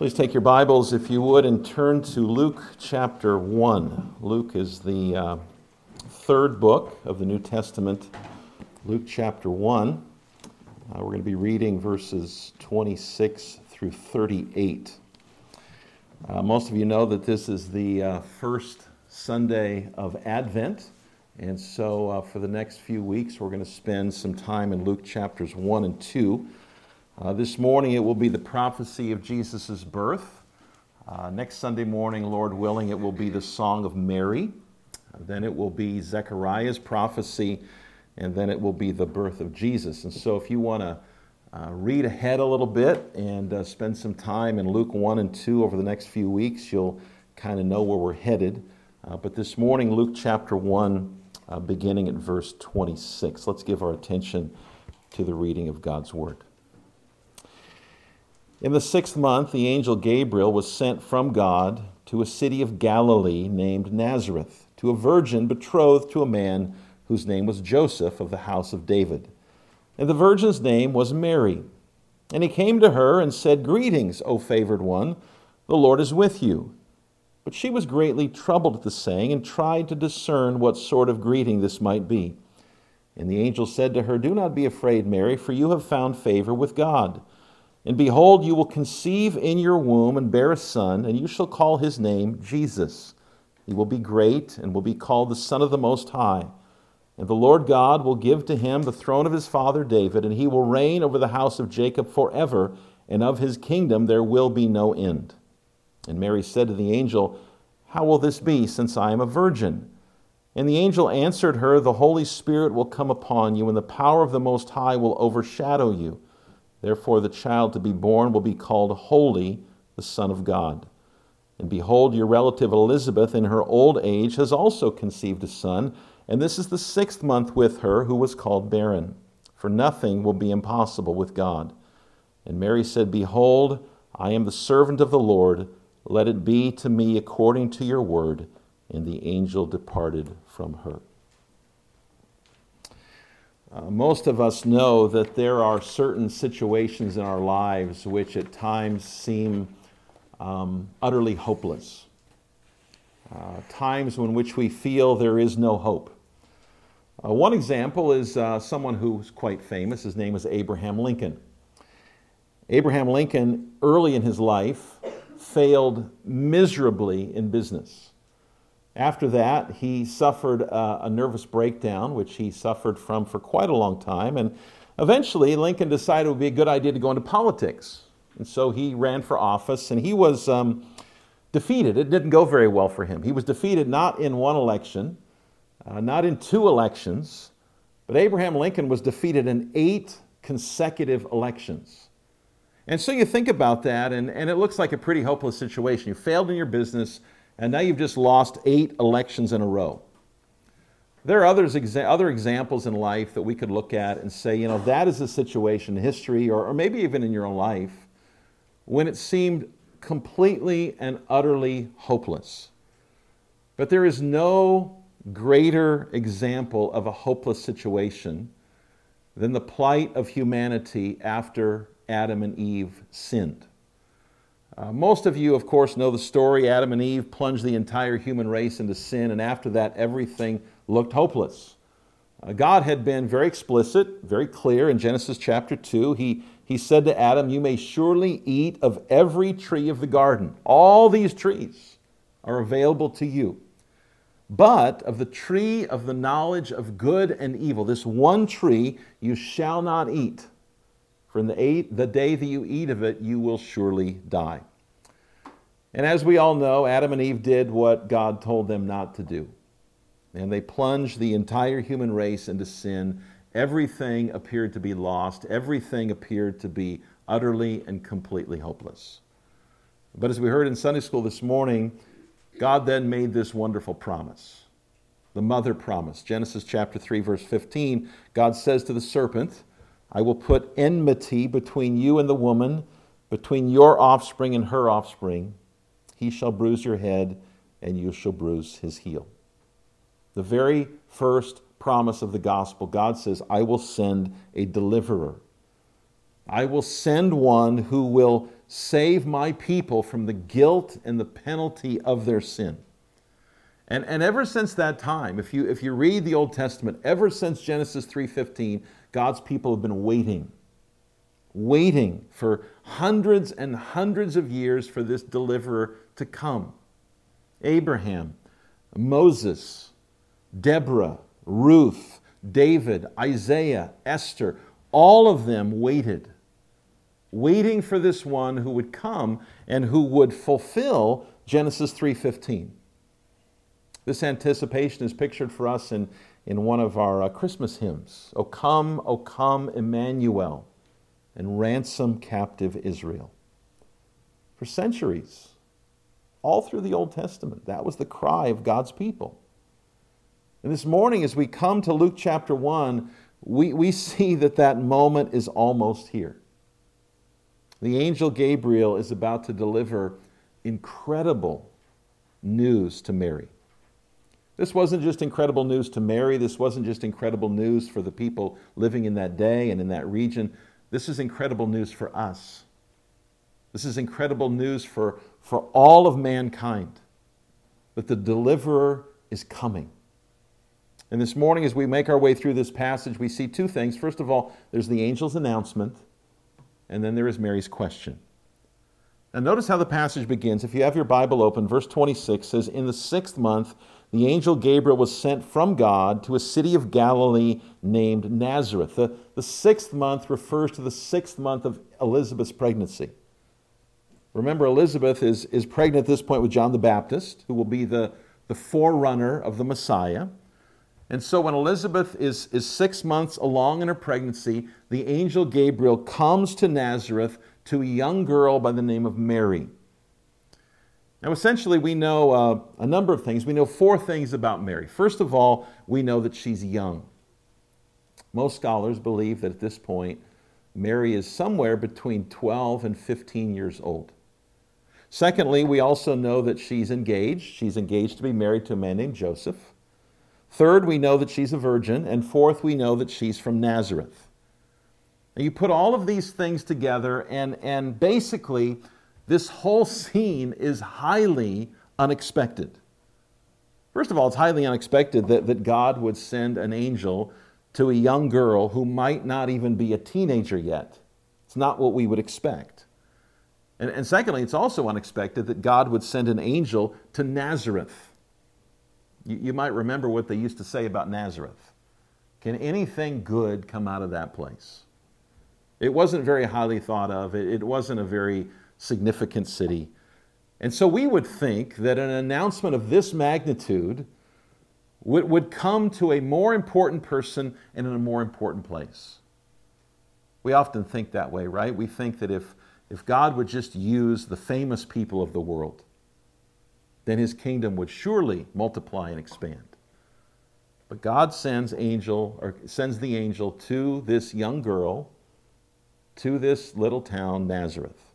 Please take your Bibles, if you would, and turn to Luke chapter 1. Luke is the third book of the New Testament. Luke chapter 1. We're going to be reading verses 26 through 38. Most of you know that this is the first Sunday of Advent. And so for the next few weeks, we're going to spend some time in Luke chapters 1 and 2. This morning, it will be the prophecy of Jesus' birth. Next Sunday morning, Lord willing, it will be the Song of Mary. Then it will be Zechariah's prophecy, and then it will be the birth of Jesus. And so if you want to read ahead a little bit and spend some time in Luke 1 and 2 over the next few weeks, you'll kind of know where we're headed. But this morning, Luke chapter 1, beginning at verse 26. Let's give our attention to the reading of God's Word. In the 6th month, the angel Gabriel was sent from God to a city of Galilee named Nazareth, to a virgin betrothed to a man whose name was Joseph of the house of David. And the virgin's name was Mary. And he came to her and said, "Greetings, O favored one, the Lord is with you." But she was greatly troubled at the saying and tried to discern what sort of greeting this might be. And the angel said to her, "Do not be afraid, Mary, for you have found favor with God. And behold, you will conceive in your womb and bear a son, and you shall call his name Jesus. He will be great and will be called the Son of the Most High. And the Lord God will give to him the throne of his father David, and he will reign over the house of Jacob forever, and of his kingdom there will be no end." And Mary said to the angel, "How will this be, since I am a virgin?" And the angel answered her, "The Holy Spirit will come upon you, and the power of the Most High will overshadow you. Therefore the child to be born will be called Holy, the Son of God. And behold, your relative Elizabeth in her old age has also conceived a son, and this is the 6th month with her who was called barren. For nothing will be impossible with God." And Mary said, "Behold, I am the servant of the Lord. Let it be to me according to your word." And the angel departed from her. Most of us know that there are certain situations in our lives which at times seem utterly hopeless. Times in which we feel there is no hope. One example is someone who's quite famous. His name is Abraham Lincoln. Abraham Lincoln, early in his life, failed miserably in business. After that, he suffered a nervous breakdown, which he suffered from for quite a long time. And eventually, Lincoln decided it would be a good idea to go into politics. And so he ran for office, and he was defeated. It didn't go very well for him. He was defeated not in one election, not in 2 elections, but Abraham Lincoln was defeated in 8 consecutive elections. And so you think about that, and it looks like a pretty hopeless situation. You failed in your business, and now you've just lost 8 elections in a row. There are other examples in life that we could look at and say, that is a situation in history, or maybe even in your own life, when it seemed completely and utterly hopeless. But there is no greater example of a hopeless situation than the plight of humanity after Adam and Eve sinned. Most of you, of course, know the story. Adam and Eve plunged the entire human race into sin, and after that, everything looked hopeless. God had been very explicit, very clear in Genesis chapter 2. He said to Adam, "You may surely eat of every tree of the garden. All these trees are available to you. But of the tree of the knowledge of good and evil, this one tree you shall not eat. For in the day that you eat of it, you will surely die." And as we all know, Adam and Eve did what God told them not to do. And they plunged the entire human race into sin. Everything appeared to be lost. Everything appeared to be utterly and completely hopeless. But as we heard in Sunday school this morning, God then made this wonderful promise. The mother promise. Genesis chapter 3, verse 15, God says to the serpent, "I will put enmity between you and the woman, between your offspring and her offspring. He shall bruise your head, and you shall bruise his heel." The very first promise of the gospel, God says, "I will send a deliverer. I will send one who will save my people from the guilt and the penalty of their sin. And ever since that time, if you read the Old Testament, ever since Genesis 3:15, God's people have been waiting for hundreds and hundreds of years for this deliverer to come. Abraham, Moses, Deborah, Ruth, David, Isaiah, Esther, all of them waiting for this one who would come and who would fulfill Genesis 3:15. This anticipation is pictured for us in one of our Christmas hymns. O come, Emmanuel, and ransom captive Israel. For centuries, all through the Old Testament, that was the cry of God's people. And this morning, as we come to Luke chapter 1, we see that moment is almost here. The angel Gabriel is about to deliver incredible news to Mary. This wasn't just incredible news to Mary. This wasn't just incredible news for the people living in that day and in that region. This is incredible news for us. This is incredible news for all of mankind, that the deliverer is coming. And this morning, as we make our way through this passage, we see two things. First of all, there's the angel's announcement, and then there is Mary's question. Now notice how the passage begins. If you have your Bible open, verse 26 says, "In the 6th month, the angel Gabriel was sent from God to a city of Galilee named Nazareth." The 6th month refers to the 6th month of Elizabeth's pregnancy. Remember, Elizabeth is pregnant at this point with John the Baptist, who will be the forerunner of the Messiah. And so when Elizabeth is 6 months along in her pregnancy, the angel Gabriel comes to Nazareth to a young girl by the name of Mary. Now, essentially, we know a number of things. We know 4 things about Mary. First of all, we know that she's young. Most scholars believe that at this point, Mary is somewhere between 12 and 15 years old. Secondly, we also know that she's engaged. She's engaged to be married to a man named Joseph. Third, we know that she's a virgin. And fourth, we know that she's from Nazareth. Now, you put all of these things together, and basically, this whole scene is highly unexpected. First of all, it's highly unexpected that God would send an angel to a young girl who might not even be a teenager yet. It's not what we would expect. And secondly, it's also unexpected that God would send an angel to Nazareth. You might remember what they used to say about Nazareth. Can anything good come out of that place? It wasn't very highly thought of. It wasn't a very significant city. And so we would think that an announcement of this magnitude would come to a more important person and in a more important place. We often think that way, right? We think that if God would just use the famous people of the world, then his kingdom would surely multiply and expand. But God sends the angel to this young girl, to this little town, Nazareth.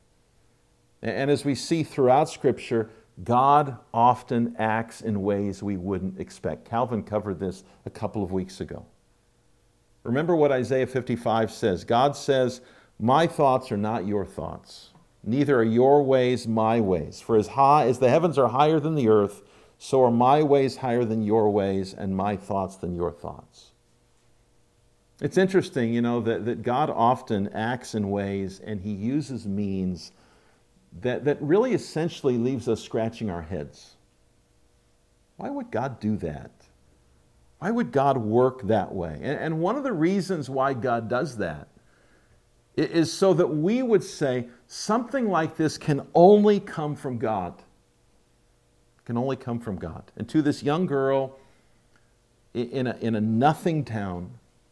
And as we see throughout Scripture, God often acts in ways we wouldn't expect. Calvin covered this a couple of weeks ago. Remember what Isaiah 55 says. God says, "My thoughts are not your thoughts, neither are your ways my ways. For as high as the heavens are higher than the earth, so are my ways higher than your ways, and my thoughts than your thoughts." It's interesting, that God often acts in ways and he uses means that really essentially leaves us scratching our heads. Why would God do that? Why would God work that way? And one of the reasons why God does that is so that we would say something like this can only come from God. It can only come from God. And to this young girl in a nothing town,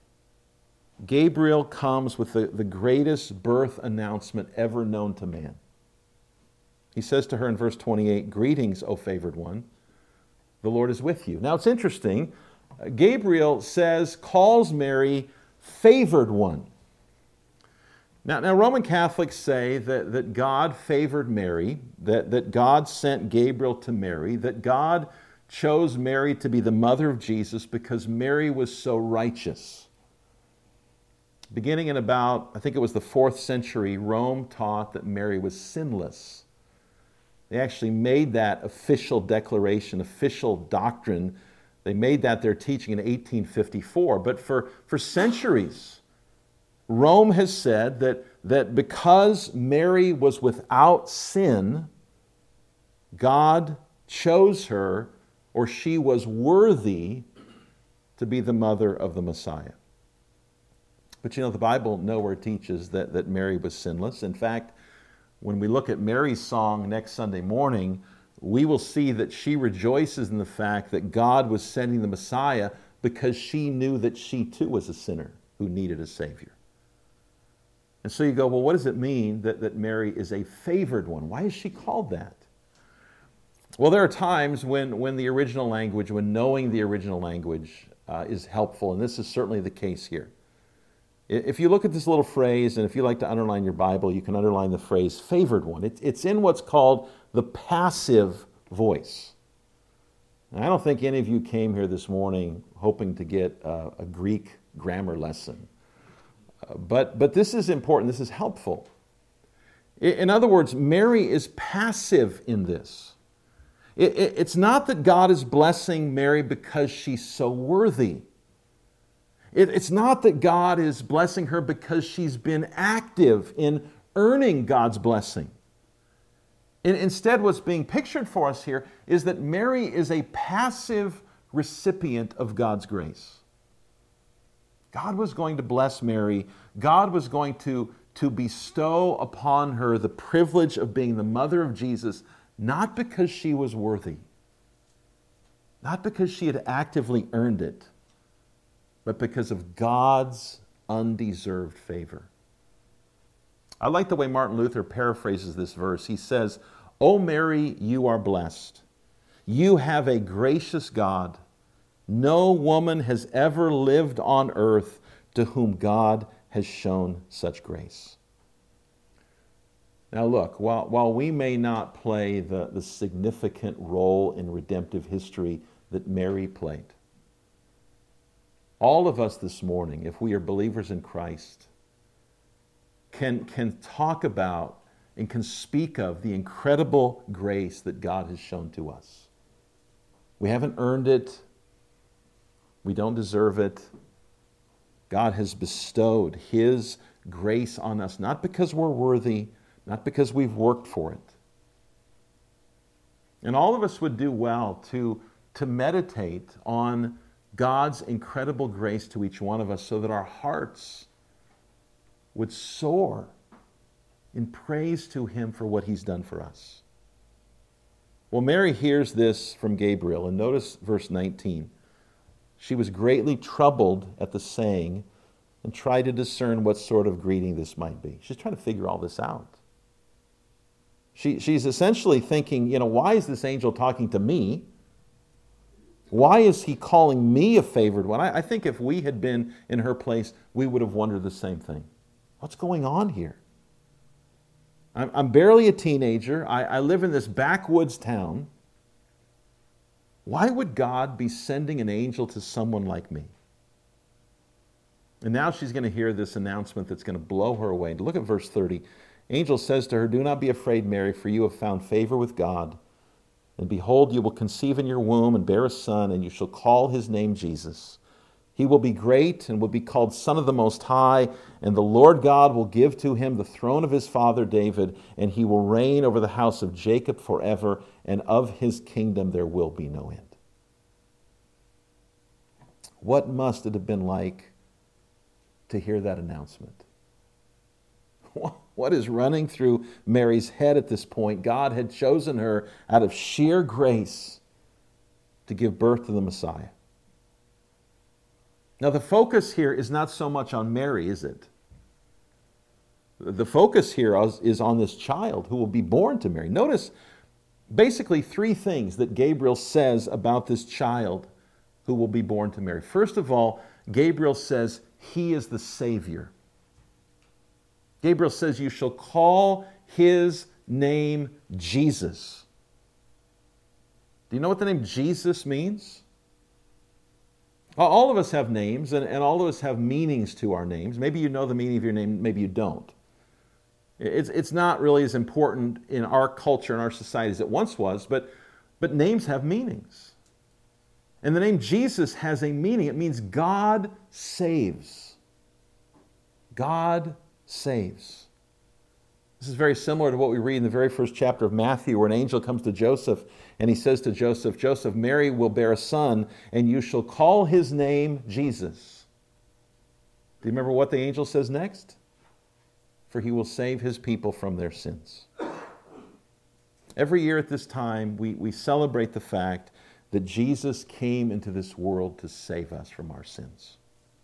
Gabriel comes with the greatest birth announcement ever known to man. He says to her in verse 28, "Greetings, O favored one, the Lord is with you." Now it's interesting. Gabriel calls Mary favored one. Now Roman Catholics say that God favored Mary, that God sent Gabriel to Mary, that God chose Mary to be the mother of Jesus because Mary was so righteous. Beginning in about, I think it was the 4th century, Rome taught that Mary was sinless. They actually made that official declaration, official doctrine. They made that their teaching in 1854. But for centuries, Rome has said that because Mary was without sin, God chose her, or she was worthy to be the mother of the Messiah. But you know, the Bible nowhere teaches that Mary was sinless. In fact, when we look at Mary's song next Sunday morning, we will see that she rejoices in the fact that God was sending the Messiah because she knew that she too was a sinner who needed a Savior. And so you go, well, what does it mean that Mary is a favored one? Why is she called that? Well, there are times when the original language, when knowing the original language is helpful, and this is certainly the case here. If you look at this little phrase, and if you like to underline your Bible, you can underline the phrase favored one. It's in what's called the passive voice. And I don't think any of you came here this morning hoping to get a Greek grammar lesson. But this is important. This is helpful. In other words, Mary is passive in this. It's not that God is blessing Mary because she's so worthy. It's not that God is blessing her because she's been active in earning God's blessing. Instead, what's being pictured for us here is that Mary is a passive recipient of God's grace. God was going to bless Mary. God was going to bestow upon her the privilege of being the mother of Jesus, not because she was worthy, not because she had actively earned it, but because of God's undeserved favor. I like the way Martin Luther paraphrases this verse. He says, "O Mary, you are blessed. You have a gracious God. No woman has ever lived on earth to whom God has shown such grace." Now look, while we may not play the significant role in redemptive history that Mary played, all of us this morning, if we are believers in Christ, can talk about and can speak of the incredible grace that God has shown to us. We haven't earned it. We don't deserve it. God has bestowed His grace on us, not because we're worthy, not because we've worked for it. And all of us would do well to meditate on God's incredible grace to each one of us so that our hearts would soar in praise to Him for what He's done for us. Well, Mary hears this from Gabriel, and notice verse 19. She was greatly troubled at the saying and tried to discern what sort of greeting this might be. She's trying to figure all this out. She's essentially thinking, why is this angel talking to me? Why is he calling me a favored one? I think if we had been in her place, we would have wondered the same thing. What's going on here? I'm barely a teenager. I live in this backwoods town. Why would God be sending an angel to someone like me? And now she's going to hear this announcement that's going to blow her away. Look at verse 30. Angel says to her, "Do not be afraid, Mary, for you have found favor with God. And behold, you will conceive in your womb and bear a son, and you shall call his name Jesus. He will be great and will be called Son of the Most High, and the Lord God will give to him the throne of his father David, and he will reign over the house of Jacob forever, and of his kingdom there will be no end." What must it have been like to hear that announcement? What is running through Mary's head at this point? God had chosen her out of sheer grace to give birth to the Messiah. Now, the focus here is not so much on Mary, is it? The focus here is on this child who will be born to Mary. Notice basically three things that Gabriel says about this child who will be born to Mary. First of all, Gabriel says he is the Savior. Gabriel says, "You shall call his name Jesus." Do you know what the name Jesus means? All of us have names, and all of us have meanings to our names. Maybe you know the meaning of your name, maybe you don't. It's not really as important in our culture and our society as it once was, but names have meanings. And the name Jesus has a meaning. It means God saves. God saves. This is very similar to what we read in the very first chapter of Matthew, where an angel comes to Joseph and he says to Joseph, Joseph, Mary will bear a son, and you shall call his name Jesus. Do you remember what the angel says next? For he will save his people from their sins. Every year at this time, we celebrate the fact that Jesus came into this world to save us from our sins.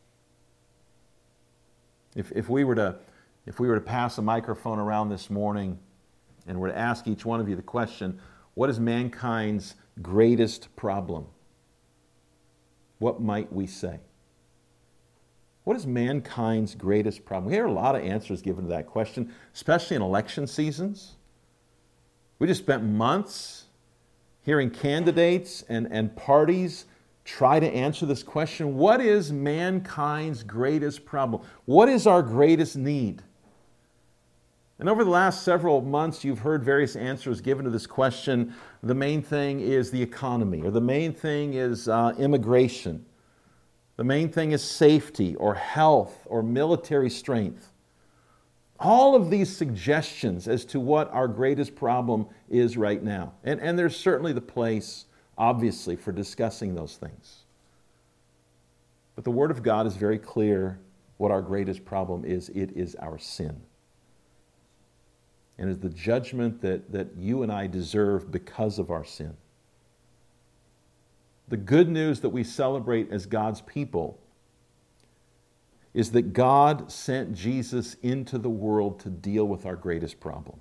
If we were to pass a microphone around this morning and were to ask each one of you the question, what is mankind's greatest problem? What might we say? What is mankind's greatest problem? We hear a lot of answers given to that question, especially in election seasons. We just spent months hearing candidates and parties try to answer this question. What is mankind's greatest problem? What is our greatest need? And over the last several months, you've heard various answers given to this question. The main thing is the economy, or the main thing is immigration. The main thing is safety, or health, or military strength. All of these suggestions as to what our greatest problem is right now. And there's certainly the place, obviously, for discussing those things. But the Word of God is very clear what our greatest problem is. It is our sin. And it's the judgment that you and I deserve because of our sin. The good news that we celebrate as God's people is that God sent Jesus into the world to deal with our greatest problem.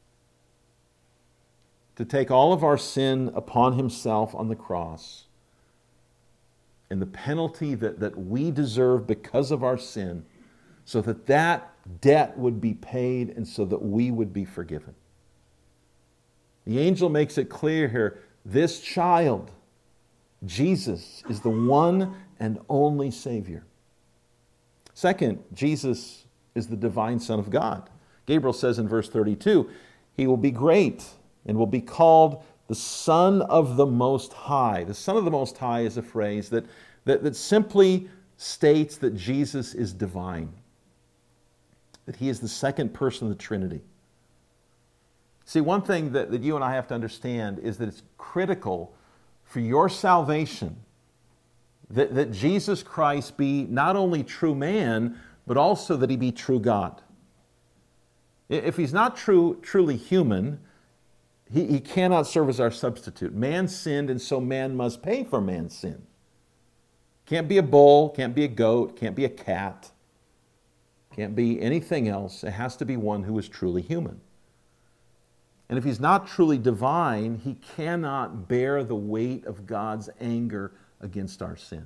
To take all of our sin upon himself on the cross, and the penalty that we deserve because of our sin, so that debt would be paid and so that we would be forgiven. The angel makes it clear here, this child, Jesus, is the one and only Savior. Second, Jesus is the divine Son of God. Gabriel says in verse 32, he will be great and will be called the Son of the Most High. The Son of the Most High is a phrase that simply states that Jesus is divine, that he is the second person of the Trinity. See, one thing that you and I have to understand is that it's critical for your salvation that Jesus Christ be not only true man, but also that he be true God. If he's not truly human, he cannot serve as our substitute. Man sinned, and so man must pay for man's sin. Can't be a bull, can't be a goat, can't be a cat, can't be anything else. It has to be one who is truly human. And if he's not truly divine, he cannot bear the weight of God's anger against our sin.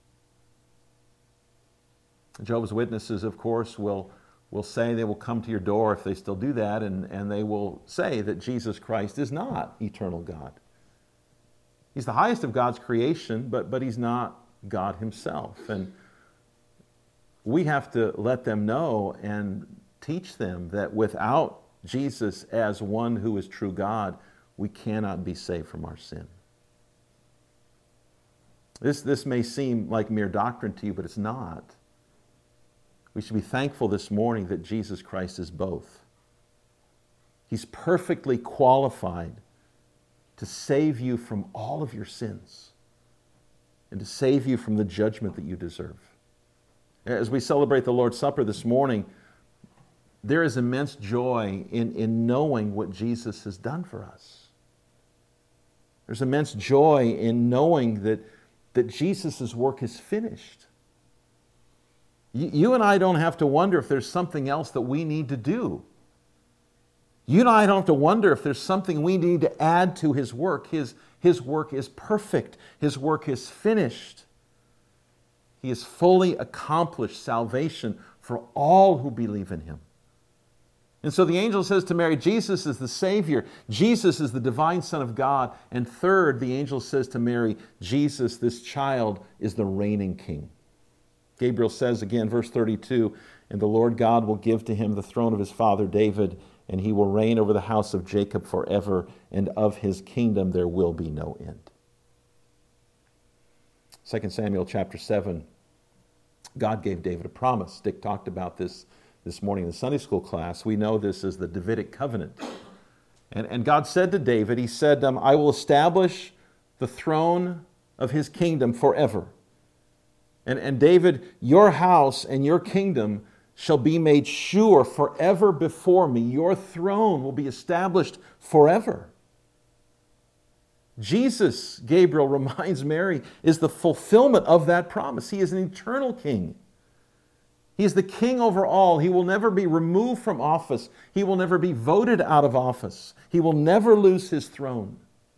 Jehovah's Witnesses, of course, will say, they will come to your door if they still do that, and they will say that Jesus Christ is not eternal God. He's the highest of God's creation, but he's not God himself. And we have to let them know and teach them that without Jesus as one who is true God, we cannot be saved from our sin. This may seem like mere doctrine to you, but it's not. We should be thankful this morning that Jesus Christ is both. He's perfectly qualified to save you from all of your sins and to save you from the judgment that you deserve. As we celebrate the Lord's Supper this morning, there is immense joy in knowing what Jesus has done for us. There's immense joy in knowing that Jesus' work is finished. You and I don't have to wonder if there's something else that we need to do. You and I don't have to wonder if there's something we need to add to his work. His work is perfect. His work is finished. He has fully accomplished salvation for all who believe in him. And so the angel says to Mary, Jesus is the Savior. Jesus is the divine Son of God. And third, the angel says to Mary, Jesus, this child, is the reigning king. Gabriel says again, verse 32, and the Lord God will give to him the throne of his father David, and he will reign over the house of Jacob forever, and of his kingdom there will be no end. 2 Samuel chapter 7, God gave David a promise. Dick talked about this morning in the Sunday school class. We know this as the Davidic covenant. And God said to David, he said, I will establish the throne of his kingdom forever. And David, your house and your kingdom shall be made sure forever before me. Your throne will be established forever. Jesus, Gabriel reminds Mary, is the fulfillment of that promise. He is an eternal king. He is the king over all. He will never be removed from office. He will never be voted out of office. He will never lose his throne.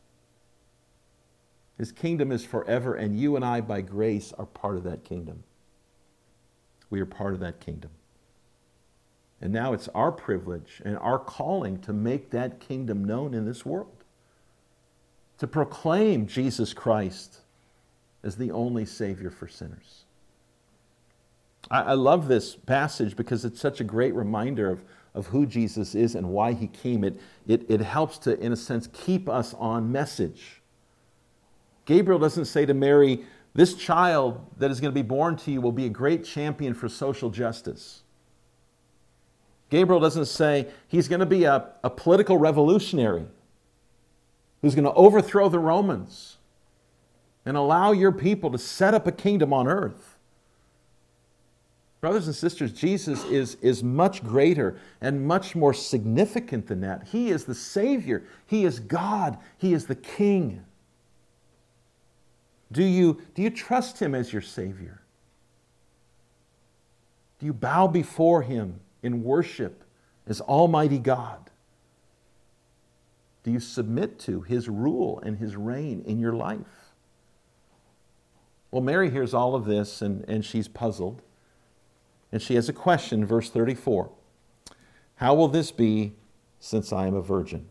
His kingdom is forever, and you and I, by grace, are part of that kingdom. We are part of that kingdom. And now it's our privilege and our calling to make that kingdom known in this world, to proclaim Jesus Christ as the only Savior for sinners. I love this passage because it's such a great reminder of who Jesus is and why he came. It helps to, in a sense, keep us on message. Gabriel doesn't say to Mary, this child that is going to be born to you will be a great champion for social justice. Gabriel doesn't say he's going to be a political revolutionary who's going to overthrow the Romans and allow your people to set up a kingdom on earth. Brothers and sisters, Jesus is much greater and much more significant than that. He is the Savior. He is God. He is the King. Do you trust him as your Savior? Do you bow before him in worship as Almighty God? Do you submit to his rule and his reign in your life? Well, Mary hears all of this and she's puzzled. And she has a question, verse 34. How will this be since I am a virgin?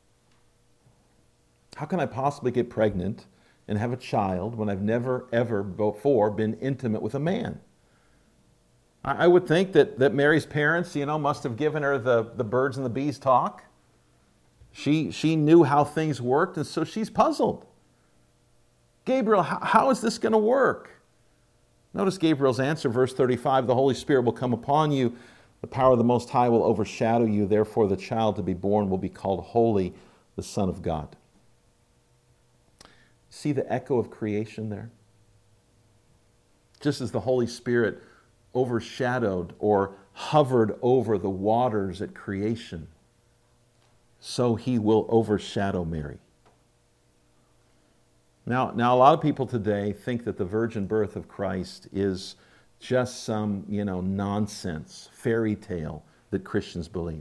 How can I possibly get pregnant and have a child when I've never, ever before been intimate with a man? I would think that Mary's parents, must have given her the birds and the bees talk. She knew how things worked, and so she's puzzled. Gabriel, how is this going to work? Notice Gabriel's answer, verse 35, the Holy Spirit will come upon you, the power of the Most High will overshadow you, therefore the child to be born will be called Holy, the Son of God. See the echo of creation there? Just as the Holy Spirit overshadowed or hovered over the waters at creation, so he will overshadow Mary. Now, a lot of people today think that the virgin birth of Christ is just some, nonsense, fairy tale that Christians believe.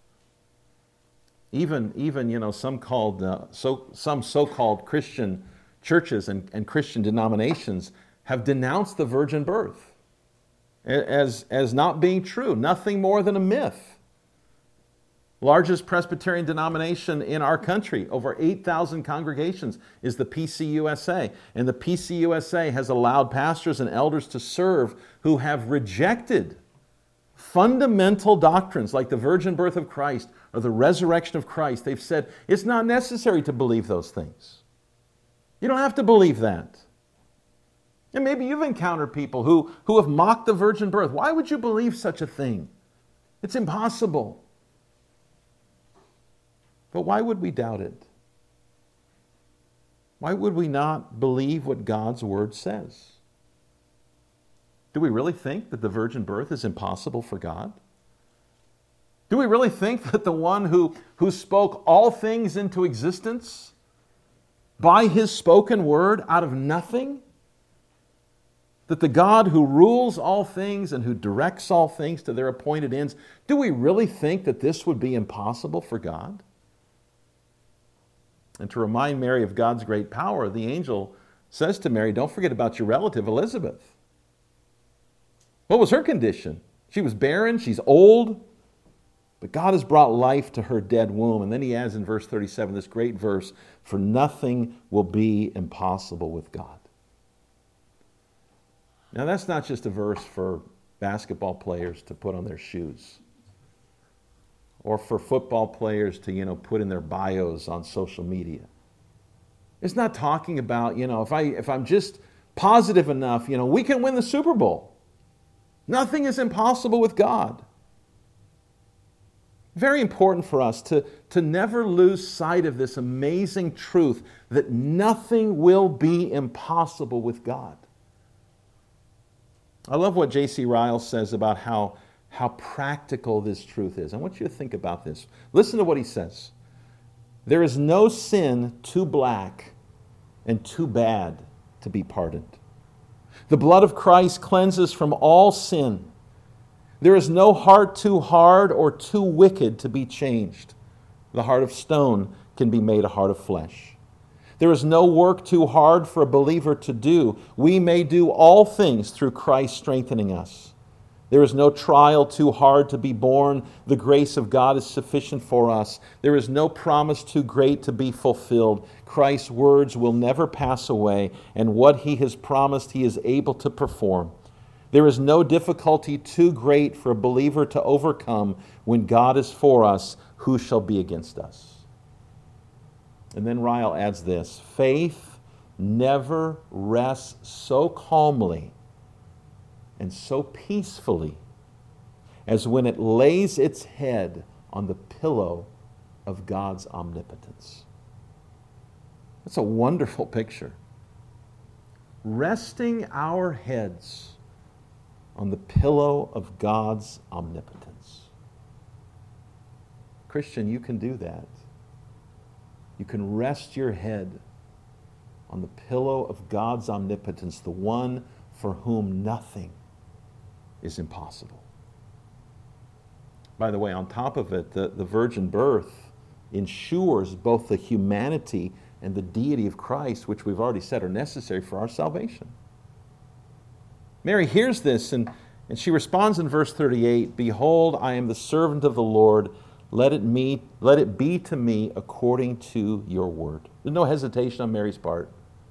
Even some so-called Christian churches and Christian denominations have denounced the virgin birth as not being true, nothing more than a myth. Largest Presbyterian denomination in our country, over 8,000 congregations, is the PCUSA. And the PCUSA has allowed pastors and elders to serve who have rejected fundamental doctrines like the virgin birth of Christ or the resurrection of Christ. They've said it's not necessary to believe those things. You don't have to believe that. And maybe you've encountered people who have mocked the virgin birth. Why would you believe such a thing? It's impossible. But why would we doubt it? Why would we not believe what God's Word says? Do we really think that the virgin birth is impossible for God? Do we really think that the one who spoke all things into existence by his spoken word out of nothing, that the God who rules all things and who directs all things to their appointed ends, do we really think that this would be impossible for God? And to remind Mary of God's great power, the angel says to Mary, don't forget about your relative Elizabeth. What was her condition? She was barren, she's old. But God has brought life to her dead womb. And then he adds in verse 37, this great verse, for nothing will be impossible with God. Now that's not just a verse for basketball players to put on their shoes, or for football players to, put in their bios on social media. It's not talking about, if I'm just positive enough, we can win the Super Bowl. Nothing is impossible with God. Very important for us to never lose sight of this amazing truth that nothing will be impossible with God. I love what J.C. Ryle says about how practical this truth is. I want you to think about this. Listen to what he says. There is no sin too black and too bad to be pardoned. The blood of Christ cleanses from all sin. There is no heart too hard or too wicked to be changed. The heart of stone can be made a heart of flesh. There is no work too hard for a believer to do. We may do all things through Christ strengthening us. There is no trial too hard to be borne. The grace of God is sufficient for us. There is no promise too great to be fulfilled. Christ's words will never pass away, and what He has promised He is able to perform. There is no difficulty too great for a believer to overcome. When God is for us, who shall be against us? And then Ryle adds this: faith never rests so calmly and so peacefully as when it lays its head on the pillow of God's omnipotence. That's a wonderful picture. Resting our heads on the pillow of God's omnipotence. Christian, you can do that. You can rest your head on the pillow of God's omnipotence, the one for whom nothing is impossible. By the way, on top of it, the virgin birth ensures both the humanity and the deity of Christ, which we've already said are necessary for our salvation. Mary hears this and she responds in verse 38, "Behold, I am the servant of the Lord. Let it be to me according to your word." There's no hesitation on Mary's part.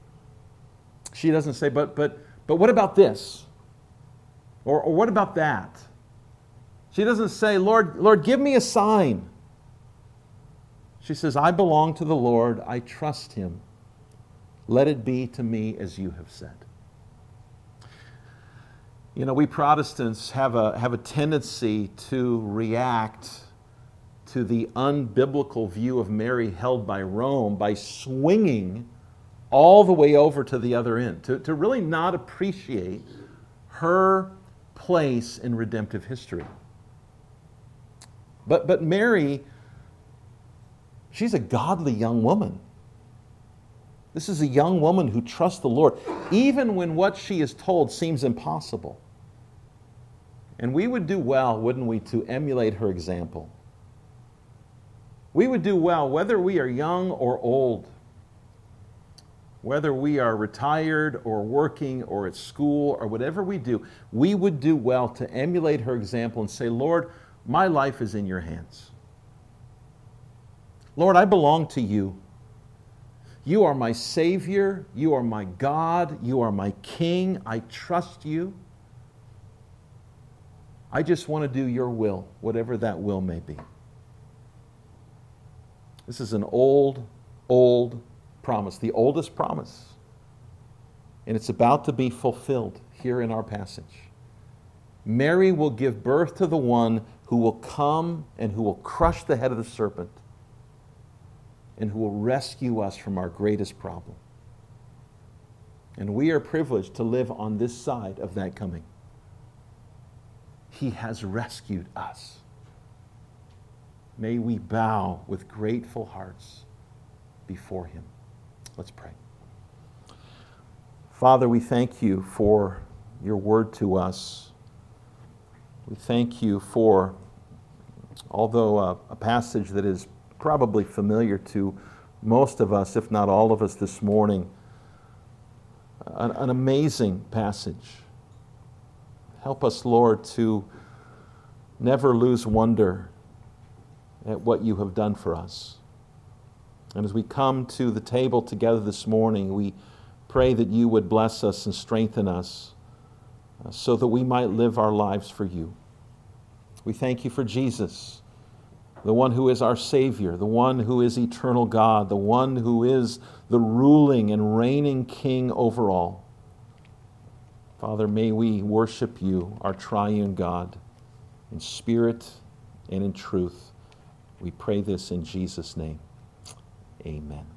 She doesn't say, but what about this? Or what about that? She doesn't say, Lord, give me a sign. She says, I belong to the Lord. I trust Him. Let it be to me as you have said. We Protestants have a tendency to react to the unbiblical view of Mary held by Rome by swinging all the way over to the other end, to really not appreciate her place in redemptive history. But Mary, she's a godly young woman. This is a young woman who trusts the Lord, even when what she is told seems impossible. And we would do well, wouldn't we, to emulate her example. We would do well, whether we are young or old, whether we are retired or working or at school or whatever we do, we would do well to emulate her example and say, Lord, my life is in your hands. Lord, I belong to you. You are my Savior. You are my God. You are my King. I trust you. I just want to do your will, whatever that will may be. This is an old promise, the oldest promise. And it's about to be fulfilled here in our passage. Mary will give birth to the one who will come and who will crush the head of the serpent and who will rescue us from our greatest problem. And we are privileged to live on this side of that coming. He has rescued us. May we bow with grateful hearts before Him. Let's pray. Father, we thank you for your word to us. We thank you for, although a passage that is probably familiar to most of us, if not all of us this morning, an amazing passage. Help us, Lord, to never lose wonder at what you have done for us. And as we come to the table together this morning, we pray that you would bless us and strengthen us so that we might live our lives for you. We thank you for Jesus, the one who is our Savior, the one who is eternal God, the one who is the ruling and reigning King over all. Father, may we worship you, our triune God, in spirit and in truth. We pray this in Jesus' name. Amen.